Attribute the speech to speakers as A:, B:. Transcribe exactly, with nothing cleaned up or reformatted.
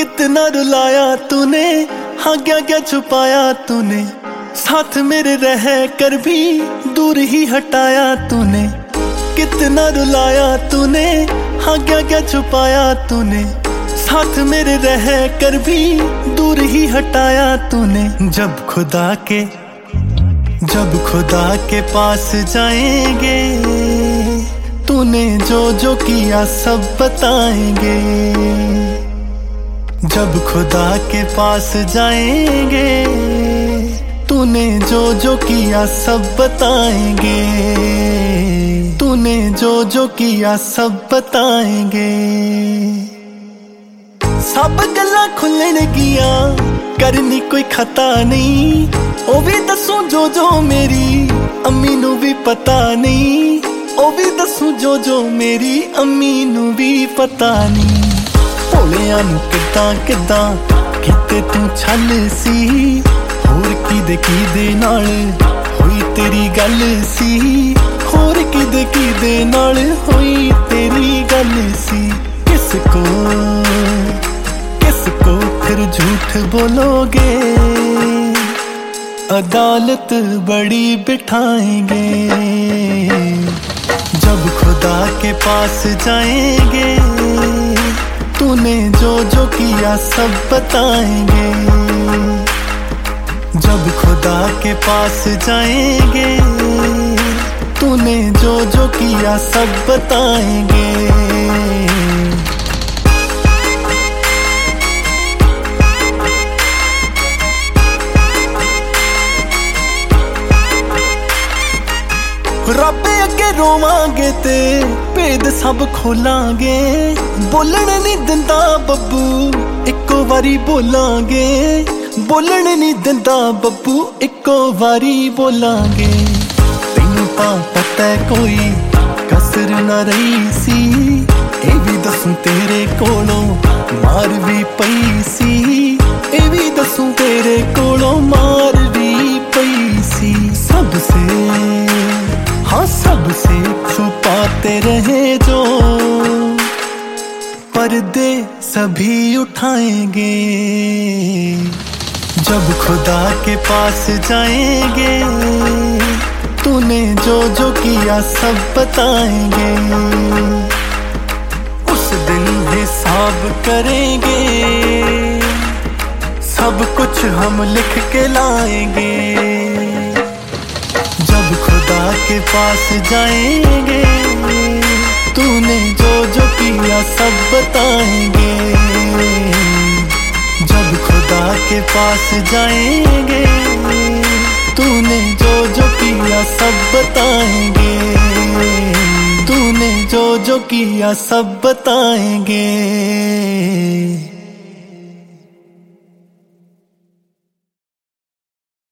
A: कितना रुलाया तूने, हाँ क्या क्या छुपाया तूने, साथ मेरे रह कर भी दूर ही हटाया तूने। कितना रुलाया तूने, हाँ क्या क्या छुपाया तूने, साथ मेरे रह कर भी दूर ही हटाया तूने। जब खुदा के जब खुदा के पास जाएंगे, तूने जो जो किया सब बताएंगे। जब खुदा के पास जाएंगे, तूने जो जो किया सब बताएंगे। तूने जो जो किया सब बताएंगे। सब गल्लां खुलणगियां, करनी कोई खता नहीं। ओ भी दसूं जो जो मेरी अम्मी नू भी पता नहीं। ओ भी दसूं जो जो मेरी अम्मी नू भी पता नहीं। भोलिया नू किदां किदां किते तू छल सी, होर किदे किदे नाल होई तेरी गल सी। होर किदे किदे नाल होई तेरी गल सी। किसको किसको फिर झूठ बोलोगे, अदालत बड़ी बिठाएंगे। जब खुदा के पास जाएंगे, तूने जो जो किया सब बताएंगे। जब खुदा के पास जाएंगे, तूने जो जो किया सब बताएंगे। रब अगे रोवांगे ते भेद सब खोलांगे। बोलण नहीं दिंदा बब्बू, इक्को वारी बोलांगे। बोलण नहीं दिंदा बब्बू, इक्को वारी बोलांगे। तैनू तां पता कोई कसर ना रही सी, ए भी दसूं तेरे कोलों मार भी पई सी। ए भी दसूं तेरे कोलों मार भी पई सी। सबसे हाँ सबसे छुपाते रहे जो, पर्दे सभी उठाएंगे। जब खुदा के पास जाएंगे, तूने जो जो किया सब बताएंगे। उस दिन हिसाब करेंगे, सब कुछ हम लिख के लाएंगे। जब खुदा के पास जाएंगे, तूने जो जो किया सब बताएंगे। जब खुदा के पास जाएंगे, तूने जो जो किया सब बताएंगे। तूने जो जो किया सब बताएंगे।